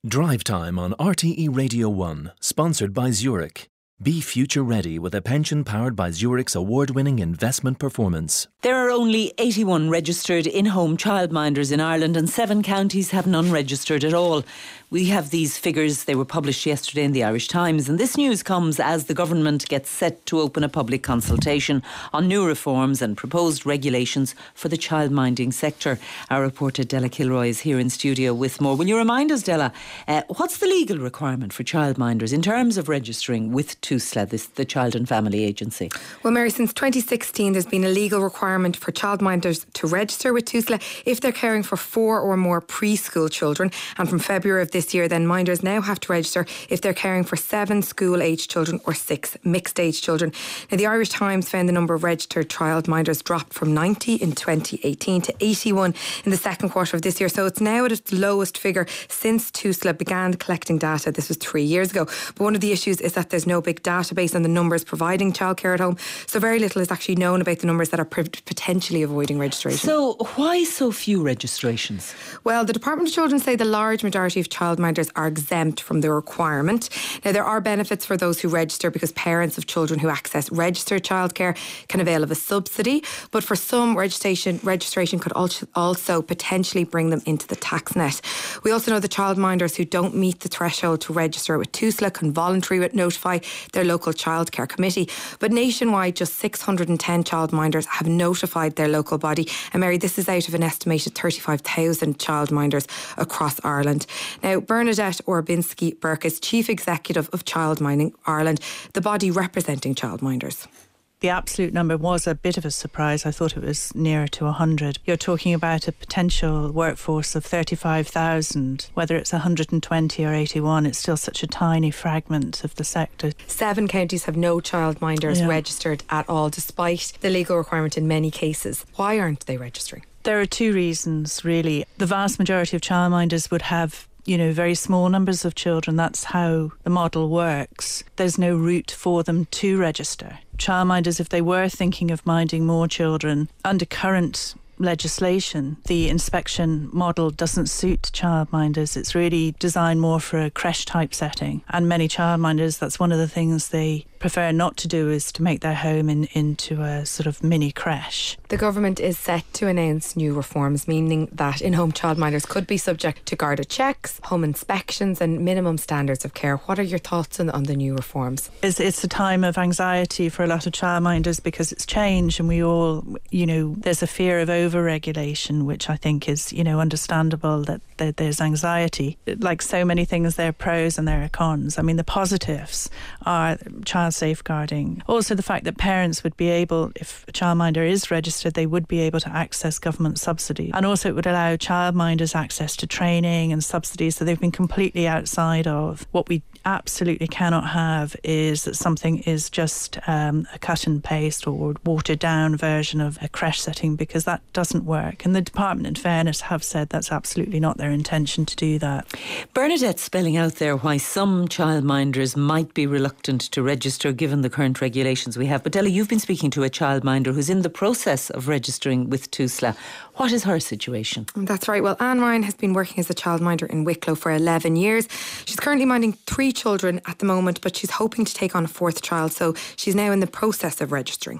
Drive Time on RTE Radio 1, sponsored by Zurich. Be future ready with a pension powered by Zurich's award-winning investment performance. There are only 81 registered in-home childminders in Ireland and 7 counties have none registered at all. We have these figures, they were published yesterday in the Irish Times, and this news comes as the government gets set to open a public consultation on new reforms and proposed regulations for the childminding sector. Our reporter Della Kilroy is here in studio with more. Will you remind us, Della, what's the legal requirement for childminders in terms of registering with TUSLA, the Child and Family Agency? Well, Mary, since 2016 there's been a legal requirement for childminders to register with TUSLA if they're caring for 4 or more preschool children, and from February of this year then minders now have to register if they're caring for 7 school-aged children or 6 mixed-age children. Now, the Irish Times found the number of registered childminders dropped from 90 in 2018 to 81 in the second quarter of this year, so it's now at its lowest figure since TUSLA began collecting data. This was 3 years ago. But one of the issues is that there's no big database on the numbers providing childcare at home, so very little is actually known about the numbers that are potentially avoiding registration. So why so few registrations? Well, the Department of Children say the large majority of childminders are exempt from the requirement. Now, there are benefits for those who register because parents of children who access registered childcare can avail of a subsidy, but for some, registration could also potentially bring them into the tax net. We also know the childminders who don't meet the threshold to register with TUSLA can voluntarily notify their local childcare committee, but nationwide just 610 childminders have notified their local body, and Mary, this is out of an estimated 35,000 childminders across Ireland. Now, Bernadette Orbinski-Burke is Chief Executive of Childminding Ireland, the body representing childminders. The absolute number was a bit of a surprise. I thought it was nearer to 100. You're talking about a potential workforce of 35,000. Whether it's 120 or 81, it's still such a tiny fragment of the sector. 7 counties have no childminders registered at all, despite the legal requirement in many cases. Why aren't they registering? There are 2 reasons, really. The vast majority of childminders would have very small numbers of children. That's how the model works. There's no route for them to register. Childminders, if they were thinking of minding more children, under current legislation, the inspection model doesn't suit childminders. It's really designed more for a creche type setting. And many childminders, that's one of the things they prefer not to do, is to make their home into a sort of mini creche. The government is set to announce new reforms, meaning that in-home childminders could be subject to Garda checks, home inspections and minimum standards of care. What are your thoughts on the new reforms? It's a time of anxiety for a lot of childminders because it's changed, and we all, there's a fear of over-regulation, which I think is, understandable that there's anxiety. Like so many things, there are pros and there are cons. I mean, the positives are child safeguarding. Also, the fact that parents would be able, if a childminder is registered, they would be able to access government subsidy. And also it would allow childminders access to training and subsidies, so they've been completely outside of. What we absolutely cannot have is that something is just a cut and paste or watered down version of a creche setting, because that doesn't work. And the department, in fairness, have said that's absolutely not their intention to do that. Bernadette's spelling out there why some childminders might be reluctant to register given the current regulations we have. But Della, you've been speaking to a childminder who's in the process of registering with TUSLA. What is her situation? That's right. Well, Anne Ryan has been working as a childminder in Wicklow for 11 years. She's currently minding 3 children at the moment, but she's hoping to take on a 4th child, so she's now in the process of registering.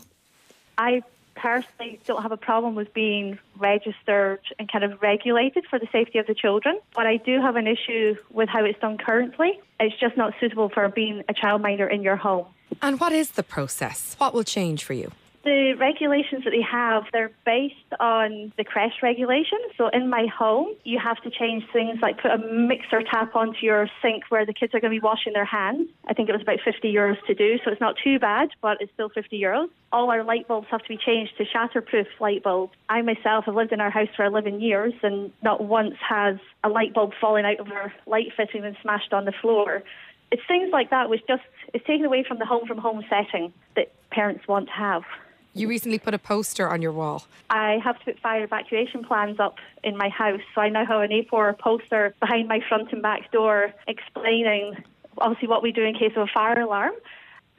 I personally don't have a problem with being registered and kind of regulated for the safety of the children, but I do have an issue with how it's done currently. It's just not suitable for being a childminder in your home. And what is the process? What will change for you? The regulations that they have, they're based on the creche regulations. So in my home, you have to change things like put a mixer tap onto your sink where the kids are going to be washing their hands. I think it was about €50 to do, so it's not too bad, but it's still €50. All our light bulbs have to be changed to shatterproof light bulbs. I myself have lived in our house for 11 years and not once has a light bulb fallen out of our light fitting and smashed on the floor. It's things like that which just is taken away from the home from home setting that parents want to have. You recently put a poster on your wall. I have to put fire evacuation plans up in my house, so I now have an A4 poster behind my front and back door explaining obviously what we do in case of a fire alarm.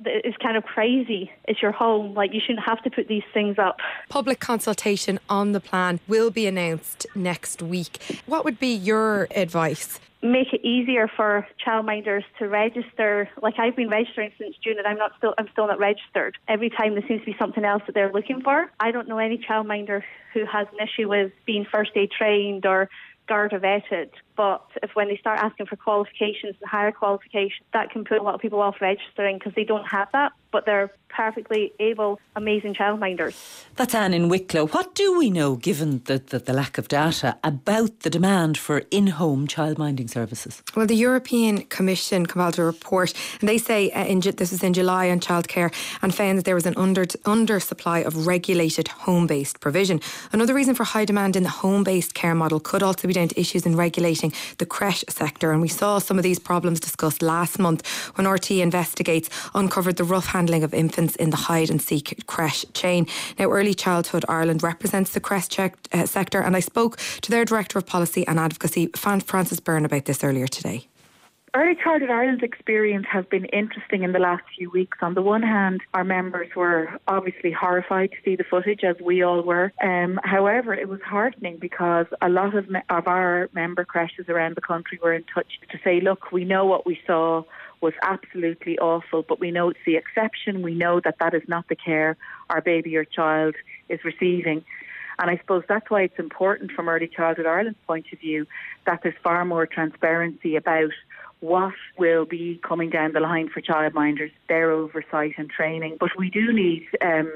is kind of crazy. It's your home. Like, you shouldn't have to put these things up. Public consultation on the plan will be announced next week. What would be your advice? Make it easier for childminders to register. Like, I've been registering since June and I'm still not registered. Every time there seems to be something else that they're looking for. I don't know any childminder who has an issue with being first aid trained or Garda vetted, but when they start asking for qualifications and higher qualifications, that can put a lot of people off registering because they don't have that, but they're perfectly able, amazing childminders. That's Anne in Wicklow. What do we know, given the lack of data, about the demand for in-home childminding services? Well, the European Commission compiled a report, and they say, this was in July, on childcare, and found that there was an undersupply of regulated home-based provision. Another reason for high demand in the home-based care model could also be down to issues in regulating the creche sector, and we saw some of these problems discussed last month when RT Investigates uncovered the rough handling of infants in the hide-and-seek creche chain. Now, Early Childhood Ireland represents the creche sector, and I spoke to their Director of Policy and Advocacy, Frances Byrne, about this earlier today. Early Childhood Ireland's experience has been interesting in the last few weeks. On the one hand, our members were obviously horrified to see the footage, as we all were. However, it was heartening because a lot of our member creches around the country were in touch to say, look, we know what we saw was absolutely awful, but we know it's the exception. We know that that is not the care our baby or child is receiving. And I suppose that's why it's important from Early Childhood Ireland's point of view that there's far more transparency about what will be coming down the line for childminders, their oversight and training. But we do need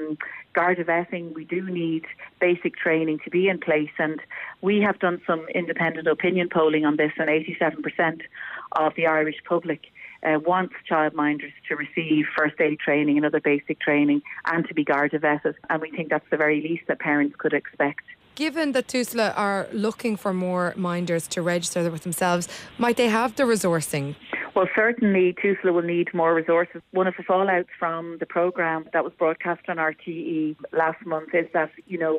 Garda vetting, we do need basic training to be in place. And we have done some independent opinion polling on this, and 87% of the Irish public wants childminders to receive first aid training and other basic training and to be Garda vetted. And we think that's the very least that parents could expect. Given that TUSLA are looking for more minders to register with themselves, might they have the resourcing? Well, certainly TUSLA will need more resources. One of the fallouts from the programme that was broadcast on RTE last month is that,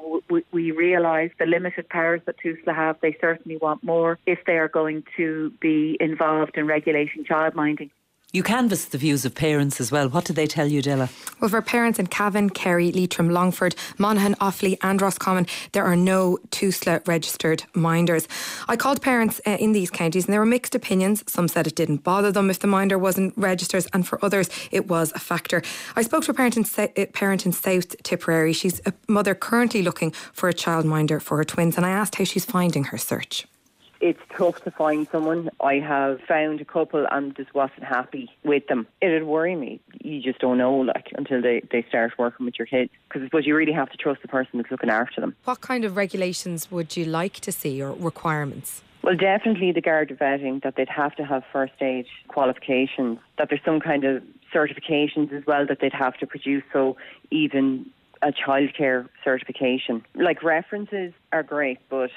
we realise the limited powers that TUSLA have. They certainly want more if they are going to be involved in regulating childminding. You canvassed the views of parents as well. What did they tell you, Della? Well, for parents in Cavan, Kerry, Leitrim, Longford, Monaghan, Offaly and Roscommon, there are no TUSLA registered minders. I called parents in these counties and there were mixed opinions. Some said it didn't bother them if the minder wasn't registered, and for others it was a factor. I spoke to a parent in South Tipperary. She's a mother currently looking for a childminder for her twins, and I asked how she's finding her search. It's tough to find someone. I have found a couple and just wasn't happy with them. It'd worry me. You just don't know, until they start working with your kids. Because I suppose you really have to trust the person that's looking after them. What kind of regulations would you like to see, or requirements? Well, definitely the Garda vetting, that they'd have to have first aid qualifications, that there's some kind of certifications as well that they'd have to produce, so even a childcare certification. References are great, but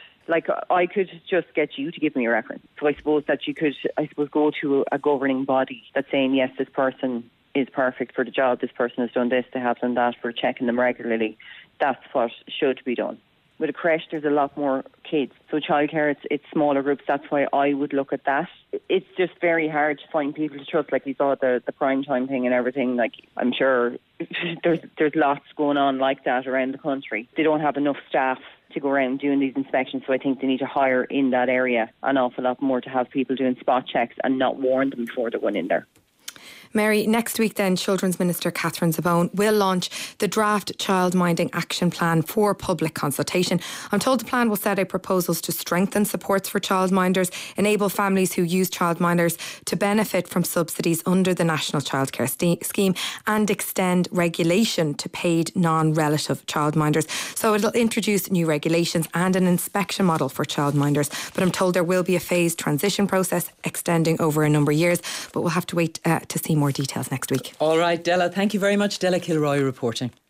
I could just get you to give me a reference. So I suppose that you could, go to a governing body that's saying, yes, this person is perfect for the job, this person has done this, they have done that, for checking them regularly. That's what should be done. With a creche, there's a lot more kids. So childcare, it's smaller groups. That's why I would look at that. It's just very hard to find people to trust. You saw the prime time thing and everything. I'm sure there's lots going on like that around the country. They don't have enough staff to go around doing these inspections, so I think they need to hire in that area an awful lot more to have people doing spot checks and not warn them before they went in there. Mary, next week then, Children's Minister Catherine Zabone will launch the draft Childminding Action Plan for public consultation. I'm told the plan will set out proposals to strengthen supports for childminders, enable families who use childminders to benefit from subsidies under the National Childcare Scheme, and extend regulation to paid non-relative childminders. So it'll introduce new regulations and an inspection model for childminders. But I'm told there will be a phased transition process extending over a number of years. But we'll have to wait to see more details next week. All right, Della, thank you very much. Della Kilroy reporting.